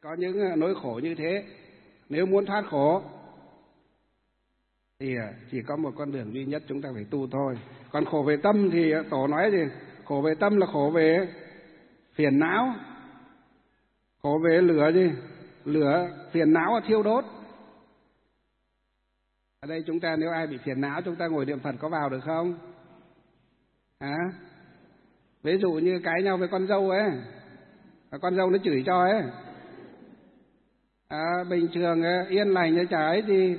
có những nỗi khổ như thế. Nếu muốn thoát khổ thì chỉ có một con đường duy nhất, chúng ta phải tu thôi. Còn khổ về tâm thì Tổ nói gì? Khổ về tâm là khổ về phiền não. Khổ về lửa gì? Lửa phiền não thiêu đốt. Ở đây chúng ta nếu ai bị phiền não, chúng ta ngồi niệm Phật có vào được không? Ví dụ như cãi nhau với con dâu ấy, con dâu nó chửi cho ấy, bình thường yên lành nó chả ấy gì,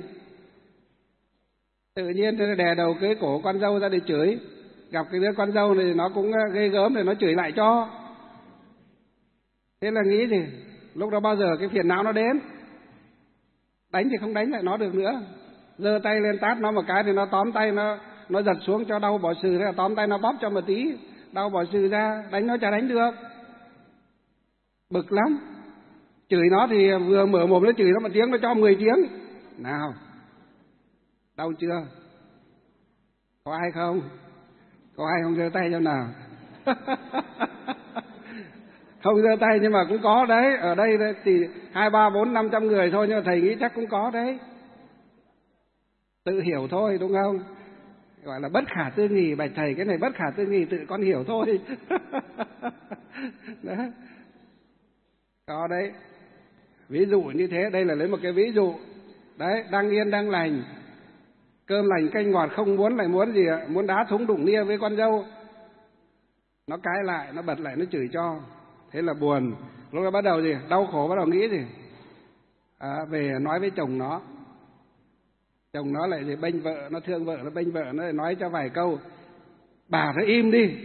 tự nhiên nó đè đầu cưới cổ con dâu ra để chửi. Gặp cái đứa con dâu này nó cũng ghê gớm thì nó chửi lại cho. Thế là nghĩ gì? Lúc đó bao giờ cái phiền não nó đến. Đánh thì không đánh lại nó được nữa, giơ tay lên tát nó một cái thì nó tóm tay nó giật xuống cho đau bỏ sừ, tóm tay nó bóp cho một tí đau bỏ sừ ra, đánh nó chả đánh được. Bực lắm. Chửi nó thì vừa mở mồm nó chửi nó một tiếng, nó cho 10 tiếng. Nào, đau chưa? Có ai không? Có ai không giơ tay cho nào? Không giơ tay nhưng mà cũng có đấy. Ở đây thì 2, 3, 4, 500 người thôi, nhưng mà thầy nghĩ chắc cũng có đấy. Tự hiểu thôi, đúng không? Gọi là bất khả tư nghì. Bạch thầy, cái này bất khả tư nghì, tự con hiểu thôi. Đó. Có đấy. Ví dụ như thế, đây là lấy một cái ví dụ. Đấy, đang yên đang lành, cơm lành canh ngọt, không muốn lại muốn gì ạ? Muốn đá thúng đụng nia với con dâu. Nó cãi lại, nó bật lại, nó chửi cho. Thế là buồn. Lúc đó bắt đầu gì? Đau khổ, bắt đầu nghĩ gì? Về nói với chồng nó. Chồng nó lại gì? Bênh vợ, nó thương vợ, nó bênh vợ, nó lại nói cho vài câu. Bà phải im đi.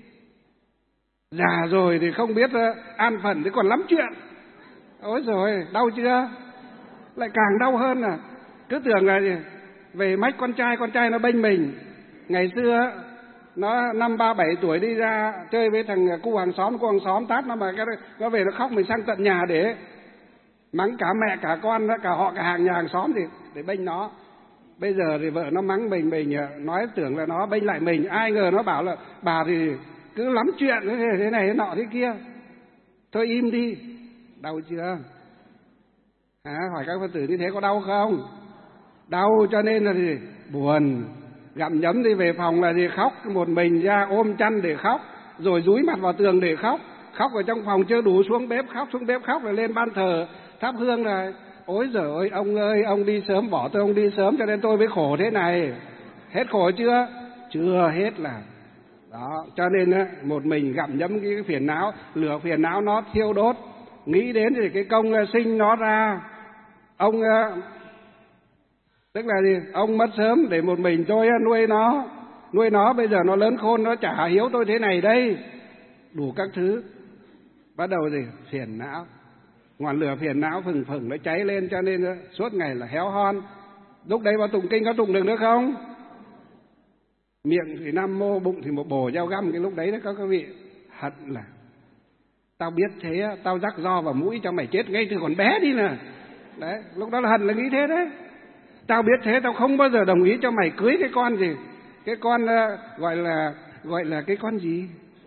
Già rồi thì không biết an phận thì còn lắm chuyện. Ôi rồi, đau chưa? Lại càng đau hơn à. Cứ tưởng là gì? Về mách con trai nó bênh mình. Ngày xưa nó 5, 3, 7 tuổi đi ra chơi với thằng cu hàng xóm tát nó, mà nó về nó khóc, mình sang tận nhà để mắng cả mẹ cả con, cả họ cả hàng nhà hàng xóm gì để bênh nó. Bây giờ thì vợ nó mắng mình nói tưởng là nó bênh lại mình, ai ngờ nó bảo là bà thì cứ lắm chuyện thế này thế nọ thế kia. Thôi im đi. Đau chưa? Hỏi các Phật tử như thế có đau không? Đau, cho nên là gì? Buồn. Gặm nhấm đi về phòng là gì? Khóc một mình ra ôm chăn để khóc, rồi dúi mặt vào tường để khóc. Khóc ở trong phòng chưa đủ, xuống bếp khóc rồi lên ban thờ thắp hương là ôi giời ơi, ông ơi, ông đi sớm bỏ tôi, ông đi sớm cho nên tôi mới khổ thế này. Hết khổ chưa? Chưa hết là. Đó, cho nên một mình gặm nhấm cái phiền não, lửa phiền não nó thiêu đốt. Nghĩ đến thì cái công sinh nó ra. Ông tức là gì? Ông mất sớm để một mình tôi nuôi nó, bây giờ nó lớn khôn, nó chả hiếu tôi thế này đây. Đủ các thứ. Bắt đầu gì? Phiền não. Ngọn lửa phiền não phừng phừng nó cháy lên, cho nên suốt ngày là héo hon. Lúc đấy vào tụng kinh có tụng được nữa không? Miệng thì Nam Mô, bụng thì một bổ dao găm. Cái lúc đấy đó các vị hận là tao biết thế, tao rắc ro vào mũi cho mày chết ngay từ còn bé đi nè. Đấy, lúc đó là hận là nghĩ thế đấy. Tao biết thế, tao không bao giờ đồng ý cho mày cưới cái con gì. Cái con gọi là cái con gì?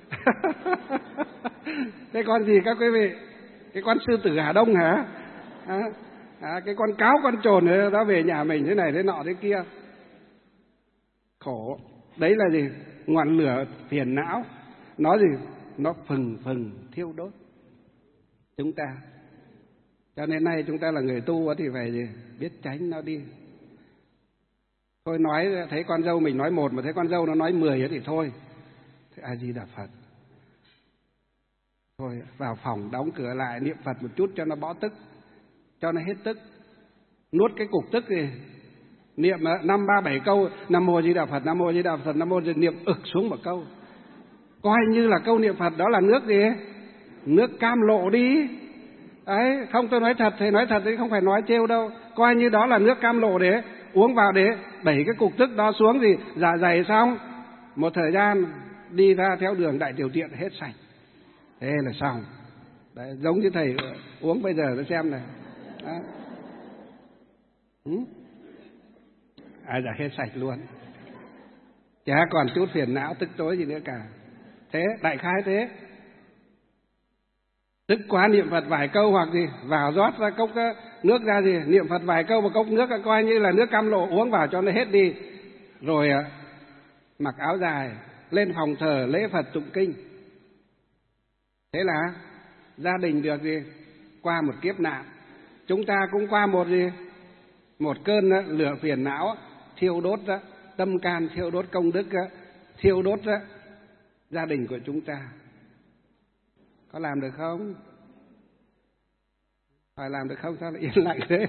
Cái con gì các quý vị? Cái con sư tử Hà Đông hả? Cái con cáo con trồn ấy, nó về nhà mình thế này thế nọ thế kia. Khổ. Đấy là gì? Ngọn lửa phiền não. Nó gì? Nó phừng phừng thiêu đốt chúng ta. Cho nên nay chúng ta là người tu thì phải gì? Biết tránh nó đi. Thôi nói thấy con dâu mình nói một mà thấy con dâu nó nói 10 thì thôi. Thế A Di Đà Phật. Thôi vào phòng đóng cửa lại niệm Phật một chút cho nó bỏ tức, cho nó hết tức. Nuốt cái cục tức thì niệm 5, 3, 7 câu Nam Mô Di Đà Phật, Nam Mô Di Đà Phật, Nam Mô Di Đà, niệm ực xuống một câu. Coi như là câu niệm Phật đó là nước gì? Nước cam lộ đi. Đấy, không tôi nói thật, thầy nói thật đấy, không phải nói trêu đâu. Coi như đó là nước cam lộ để uống vào để đẩy cái cục tức đó xuống thì dạ dày xong. Một thời gian đi ra theo đường đại tiểu tiện hết sạch. Thế là xong. Đấy, giống như thầy uống bây giờ tôi xem này. Dạ hết sạch luôn. Chả còn chút phiền não tức tối gì nữa cả. Thế, đại khái thế. Tức quá niệm Phật vài câu hoặc gì vào rót ra cốc nước ra gì, niệm Phật vài câu vào cốc nước coi như là nước cam lộ, uống vào cho nó hết đi. Rồi mặc áo dài lên phòng thờ lễ Phật tụng kinh. Thế là gia đình được gì? Qua một kiếp nạn. Chúng ta cũng qua một gì? Một cơn lửa phiền não thiêu đốt tâm can, thiêu đốt công đức, thiêu đốt gia đình của chúng ta. Có làm được không? Phải làm được không? Sao lại yên lặng thế?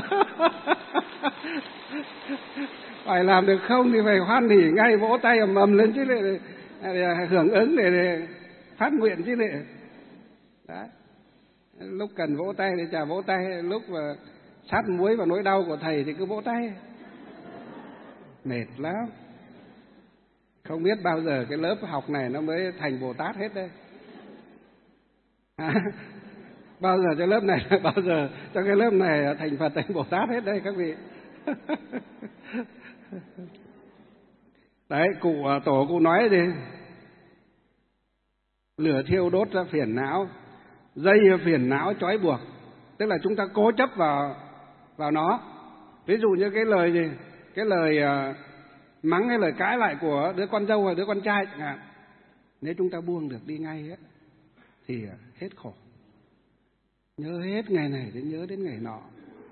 Phải làm được không thì phải hoan hỉ ngay, vỗ tay ầm ầm lên chứ để hưởng ứng, để phát nguyện chứ để. Đấy. Lúc cần vỗ tay thì chả vỗ tay, lúc mà sát muối vào nỗi đau của thầy thì cứ vỗ tay. Mệt lắm. Không biết bao giờ cái lớp học này nó mới thành Bồ Tát hết đây. Bao giờ cho lớp này, bao giờ cho cái lớp này thành Phật, thành Bồ Tát hết đây các vị. Đấy, tổ cụ nói gì? Lửa thiêu đốt ra phiền não, dây phiền não trói buộc. Tức là chúng ta cố chấp vào nó. Ví dụ như cái lời gì? Cái lời mắng hay lời cãi lại của đứa con dâu hay đứa con trai chẳng hạn. Nếu chúng ta buông được đi ngay ấy, thì hết khổ. Nhớ hết ngày này đến nhớ đến ngày nọ.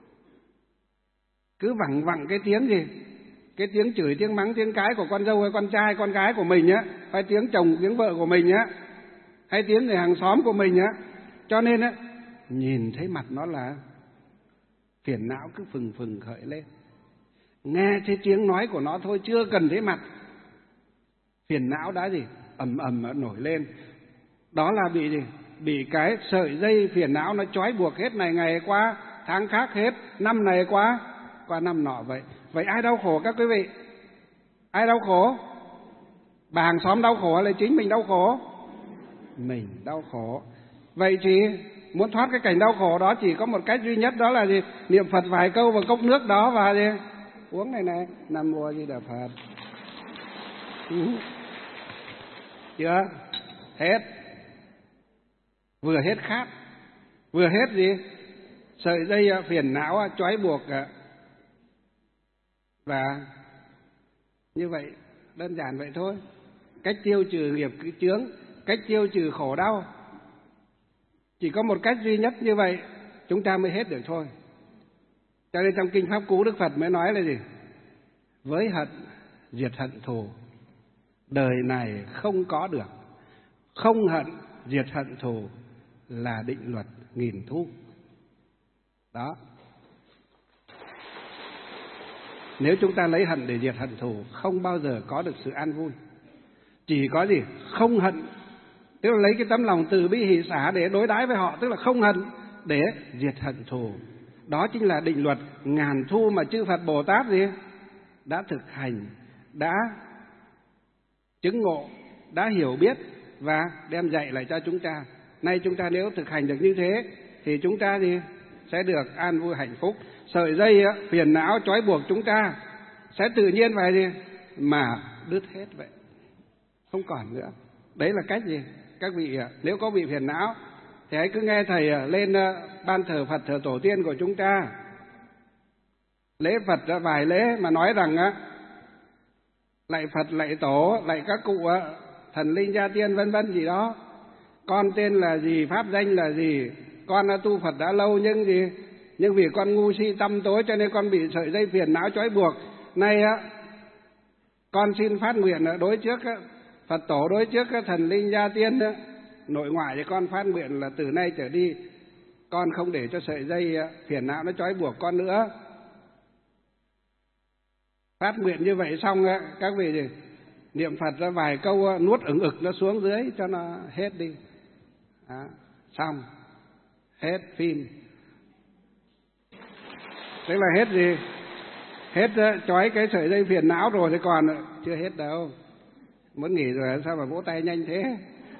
Cứ vẳng vẳng cái tiếng gì? Cái tiếng chửi, tiếng mắng, tiếng cái của con dâu hay con trai, con gái của mình á, hay tiếng chồng, tiếng vợ của mình á, hay tiếng người hàng xóm của mình á. Cho nên á, nhìn thấy mặt nó là phiền não cứ phừng phừng khởi lên. Nghe thấy tiếng nói của nó thôi, chưa cần thấy mặt, phiền não đã gì? Ầm ầm nổi lên. Đó là bị gì? Bị cái sợi dây phiền não nó trói buộc hết, ngày qua tháng khác hết, năm này qua năm nọ vậy. Vậy ai đau khổ các quý vị? Ai đau khổ? Bà hàng xóm đau khổ hay là chính mình đau khổ? Mình đau khổ. Vậy thì muốn thoát cái cảnh đau khổ đó chỉ có một cách duy nhất, đó là gì? Niệm Phật vài câu vào cốc nước đó và gì? Uống này, Nam Mô A Di Đà Phật. Chưa? Hết. Vừa hết khát, vừa hết gì? Sợi dây phiền não trói buộc. Và như vậy, đơn giản vậy thôi. Cách tiêu trừ nghiệp chướng, cách tiêu trừ khổ đau, chỉ có một cách duy nhất như vậy chúng ta mới hết được thôi. Cho nên trong Kinh Pháp Cú Đức Phật mới nói là gì? Với hận diệt hận thù, đời này không có được. Không hận diệt hận thù là định luật nghìn thu. Đó. Nếu chúng ta lấy hận để diệt hận thù, không bao giờ có được sự an vui. Chỉ có gì? Không hận. Tức là lấy cái tấm lòng từ bi hỷ xả để đối đãi với họ, tức là không hận để diệt hận thù. Đó chính là định luật ngàn thu mà chư Phật Bồ Tát gì? Đã thực hành, đã chứng ngộ, đã hiểu biết và đem dạy lại cho chúng ta. Nay chúng ta nếu thực hành được như thế thì chúng ta gì? Sẽ được an vui hạnh phúc. Sợi dây phiền não trói buộc chúng ta sẽ tự nhiên phải gì? Mà đứt hết vậy. Không còn nữa. Đấy là cách gì? Các vị nếu có bị phiền não thì hãy cứ nghe thầy lên ban thờ Phật, thờ tổ tiên của chúng ta, lễ Phật vài lễ mà nói rằng lạy Phật, lạy tổ, lạy các cụ thần linh gia tiên vân vân gì đó. Con tên là gì, pháp danh là gì, con tu Phật đã lâu nhưng vì con ngu si tăm tối cho nên con bị sợi dây phiền não trói buộc. Nay con xin phát nguyện đối trước Phật tổ, đối trước thần linh gia tiên nội ngoại, thì con phát nguyện là từ nay trở đi con không để cho sợi dây phiền não nó trói buộc con nữa. Phát nguyện như vậy xong các vị gì? Niệm Phật ra vài câu, nuốt ực nó xuống dưới cho nó hết đi. Đó, xong, hết phim. Tức là hết gì? Hết trói cái sợi dây phiền não rồi, thì còn chưa hết đâu. Muốn nghỉ rồi sao mà vỗ tay nhanh thế?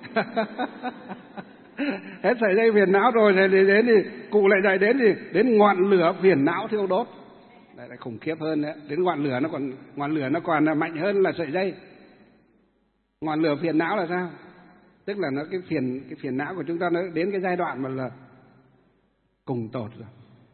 Hết sợi dây phiền não rồi thì đến thì cụ lại dạy đến gì? Đến ngọn lửa phiền não thiêu đốt. Đây là khủng khiếp hơn đấy. Đến ngọn lửa nó còn mạnh hơn là sợi dây. Ngọn lửa phiền não là sao? Tức là nó cái phiền não của chúng ta nó đến cái giai đoạn mà là cùng tột rồi.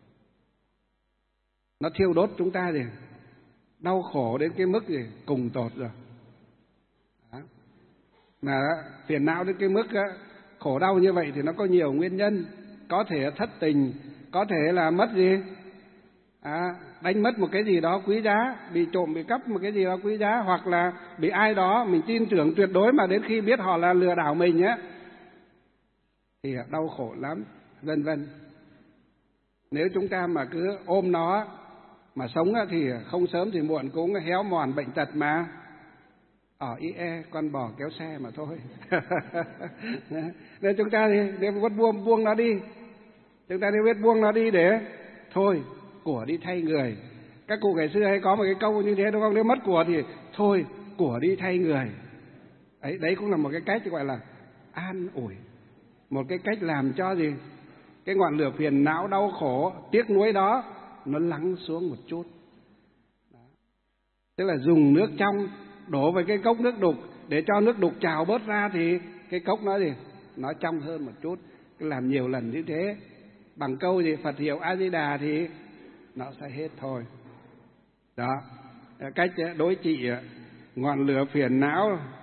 Nó thiêu đốt chúng ta gì, đau khổ đến cái mức gì cùng tột rồi. Đó. Mà phiền não đến cái mức khổ đau như vậy thì nó có nhiều nguyên nhân. Có thể thất tình, có thể là mất gì, đánh mất một cái gì đó quý giá, bị trộm, bị cắp một cái gì đó quý giá, hoặc là bị ai đó mình tin tưởng tuyệt đối mà đến khi biết họ là lừa đảo mình á thì đau khổ lắm, vân vân. Nếu chúng ta mà cứ ôm nó mà sống thì không sớm thì muộn cũng héo mòn bệnh tật mà. Ở IE con bò kéo xe mà thôi. Nên chúng ta thì buông nó đi. Chúng ta nên biết buông nó đi để thôi, của đi thay người. Các cụ ngày xưa hay có một cái câu như thế đúng không? Nếu mất của thì thôi, của đi thay người. Đấy cũng là một cái cách gọi là an ủi. Một cái cách làm cho gì? Cái ngọn lửa phiền não, đau khổ, tiếc nuối đó nó lắng xuống một chút. Đó. Tức là dùng nước trong đổ vào cái cốc nước đục để cho nước đục trào bớt ra thì cái cốc nó gì? Nó trong hơn một chút. Cứ làm nhiều lần như thế, bằng câu gì Phật hiệu A Di Đà thì nó sẽ hết thôi. Đó, cách đối trị ngọn lửa phiền não